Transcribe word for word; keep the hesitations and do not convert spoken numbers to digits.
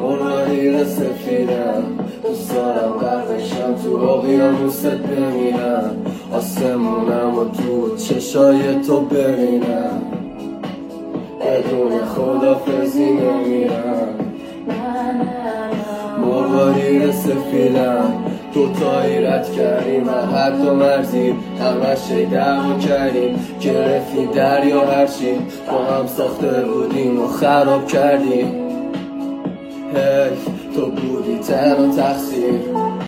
مرغدیر سفیدم، دوست دارم غرقشم تو اقیانوست بمیرم، آسمونم و تو چشای تو ببینم، بدون خدافزی نمیرم. مرغدیر سفیدم، دوتایی رد کردیم و هر دو مرزی همش دعوا کردیم، گرفتیم دریا هرچی با هم ساخته بودیم و خراب کردیم. حیف تو بودی تنها تقصیر.